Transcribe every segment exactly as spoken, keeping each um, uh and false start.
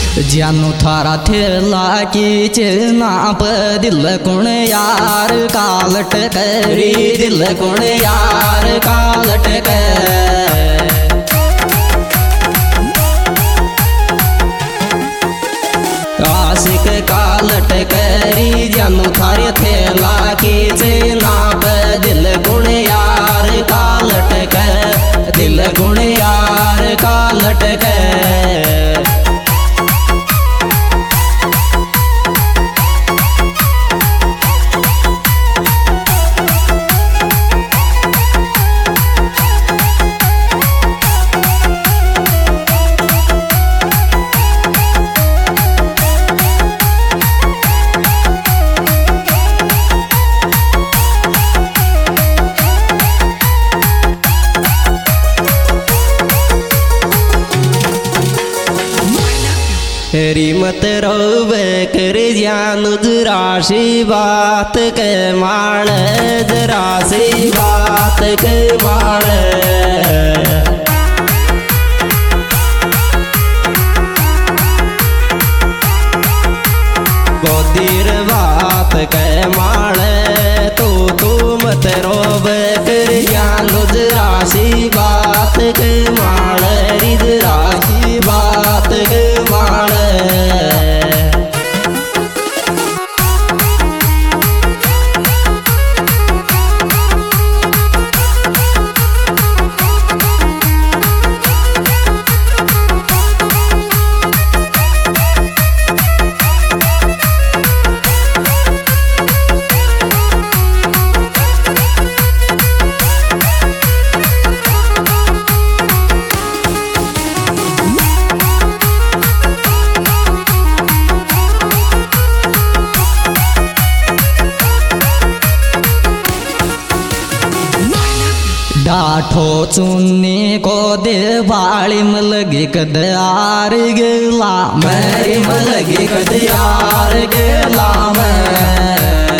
जानू थारा थेला की नाप दिल कुण यार कालट करी दिल कुण यार कालट कर आशिक कालट करी जानू थारे थेला की नाप दिल कुण यार कालट कर दिल कुण यार कालट कर री मत रोवे कर जानू जरासी बात के माण जरासी बात के माण गोदीर बात के माण तू तू मत रोवे कर जानू जरासी बात के माण री जरासी बात के माण डाठो चुन्नी को दे बाली मलगी कदयार गेला मेरी मलगी कदयार गेला मैं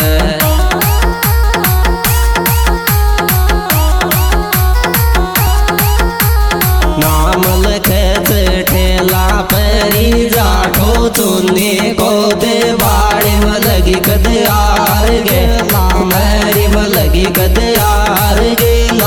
नाम लखे ठेला परी जाठो चुन्नी को दे बाली मलगी कदयार गेला मेरी मलगी कदयार गेला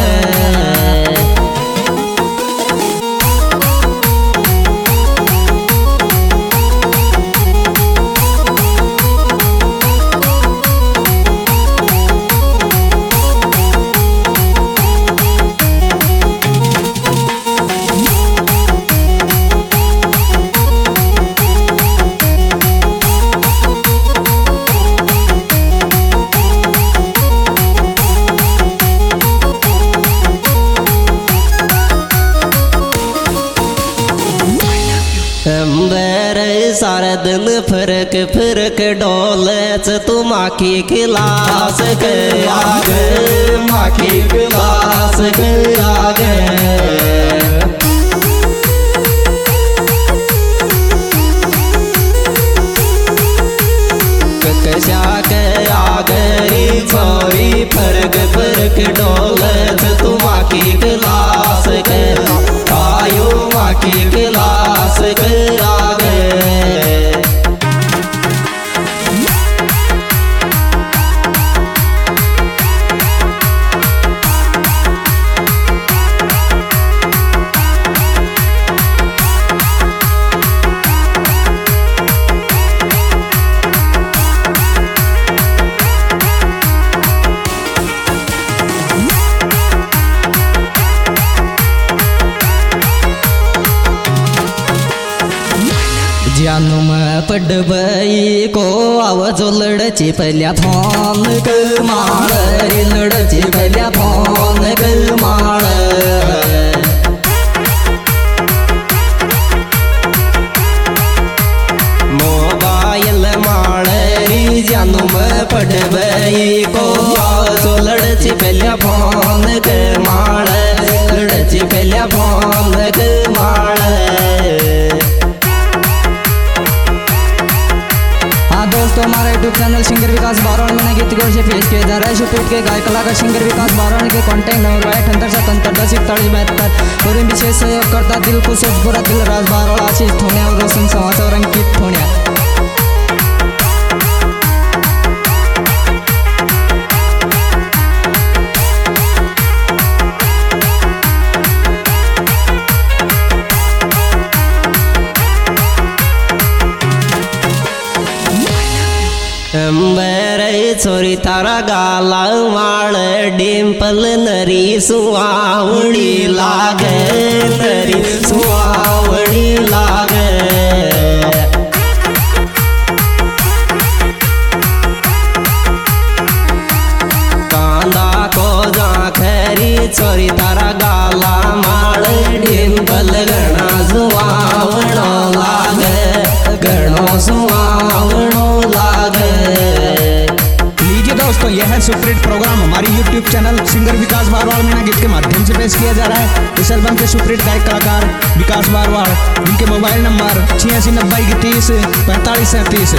सारा दिन फरक फरक डोले तू माखी खिलास के आगे माखी खिलास के आगे कशा के आगे छोरी फरक फरक डोले तू माखी खिलास के आयो माखी खिलास के आगे जानू मैं पडबई को आवाज लड़ची पहल्या फोन क माळ लड़ची पहल्या फोन क माळ मोबाइल माळ री जानू मैं पडबई को आवाज लड़ची पहल्या फोन क माळ लड़ची पहल्या फोन क माळ दोस्तों हमारा YouTube channel singer Vikas Baron में गीत गौर से पेश किया जा रहा है शूट के गायक कलाकार सिंगर विकास बारोन के कॉन्टैक्ट नंबर है अठहत्तर सतहत्तर दस इकतालीस बहत्तर और विशेष सहयोग करता दिल को पूरा दिल राज बारोड़ आशीष थोने और रोशन समाचार अंकित थोड़िया। अंबरे छोरी तारा गाला माळ डिंपल नरी सुवावणी लागे नरी सुवावणी लागे कांदा को जाखरी छोरी तारा गाला माळ डिंपल गणा सुवावणो लागे गणो सुवावणो लागे। दोस्तों यह है सुपरहिट प्रोग्राम हमारी YouTube channel singer Vikas Barwad Meena गीत के माध्यम से पेश किया जा रहा है। इस एल्बम के सुपरहिट गायक कलाकार विकास बारवाड़, जिनके मोबाइल नंबर छियासी नब्बे इकतीस पैंतालीस सैंतीस।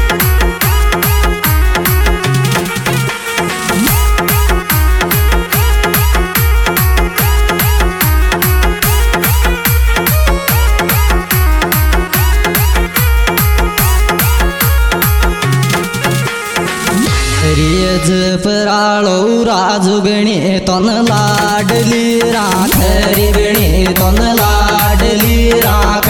रियज पराळो राजुगणी तोन लाडली राख रिगणी तोन लाडली राख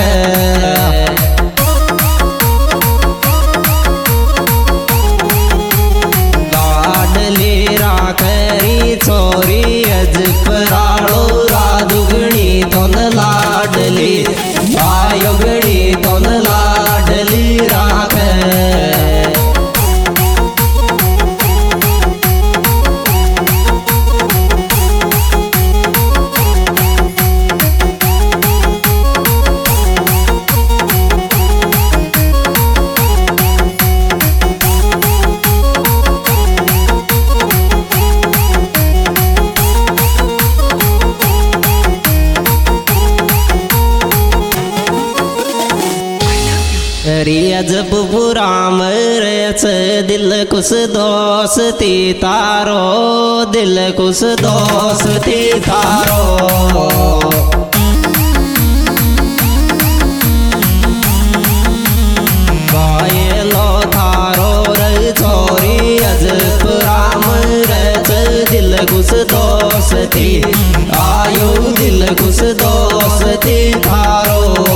लाडली राख री छोरी अज पराळो राजुगणी तोन लाडली आयोगणी तोन लाडली राख। रियज पुराम रेच दिल कुछ दोस्ती तारो दिल कुछ दोस्ती तारो बायलो थारो रे छोरी अज पुराम रेच दिल कुछ दोस्ती आयो दिल कुछ दोस्ती थारो।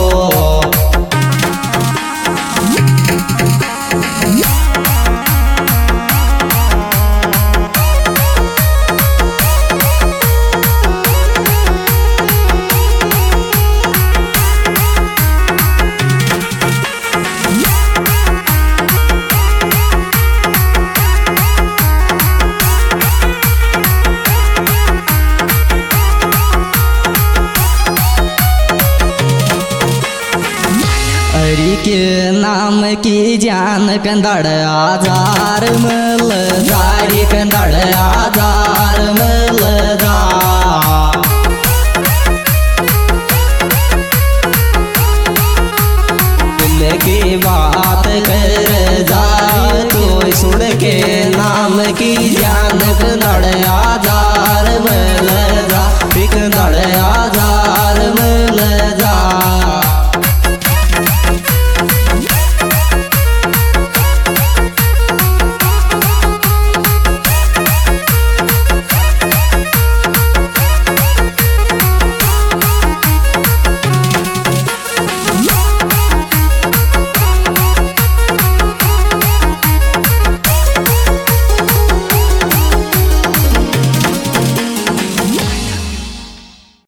के नाम की जान कंदड़ आजार मल जारी कंदड़ आजार मल जा दिल की बात कर जा तो सुन के नाम की जान कंदड़